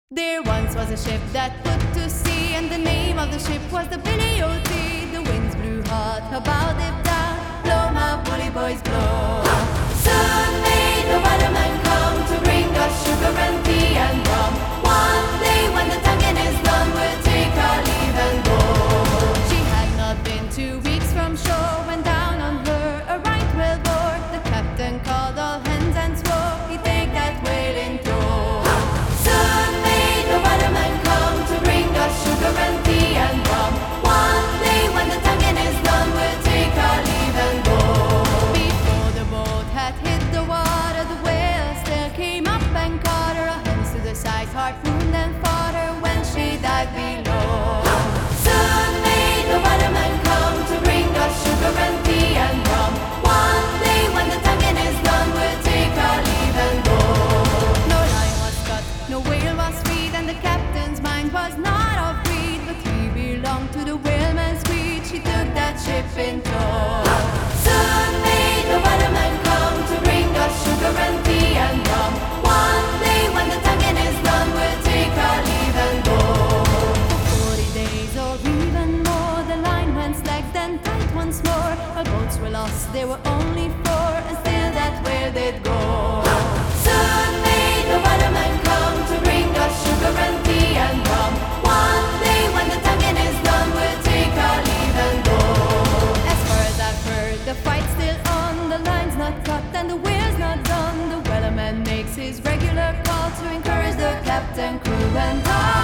There once was a ship that put to sea, and the name of the ship was the Billy O.T. The winds blew hot, her bow dipped down. Blow, my bully boys, blow. Soon may the waterman come to bring us sugar and tea and rum. One day when the tonguing is done, we'll take our leave and go. She had not been 2 weeks from shore when down on her a right whale bore. The captain called all hands and swore he'd take that whale in tow. Soon may the waterman come to bring us sugar and tea and rum. One day when the tonguing is done, we'll take our leave and go. Before the boat had hit the water, the whale still came up and caught her. A hands to the side, harpooned and fought her when she dived below. Soon may the waterman come to bring us sugar and tea and rum. One day when the tonguing is done, we'll take our leave and go. No line was cut, no whale was freed, and the captain's mind was not of greed, but he belonged to the whaleman's greed. She took that ship in tow. Soon may the waterman come to bring us sugar and tea and rum. One day when the tonguing is done, we'll take our leave and go. For 40 days or even more, the line went slack then tight once more. Our boats were lost, there were only 4, and still that whale did go. Soon may the waterman come to bring us sugar and tea and rum. One day when the tonguing is done, we'll take our leave and go. As far as I've heard, the fight's still on. The line's not cut and the whale's not done. The wellerman makes his regular call to encourage the captain, crew and all.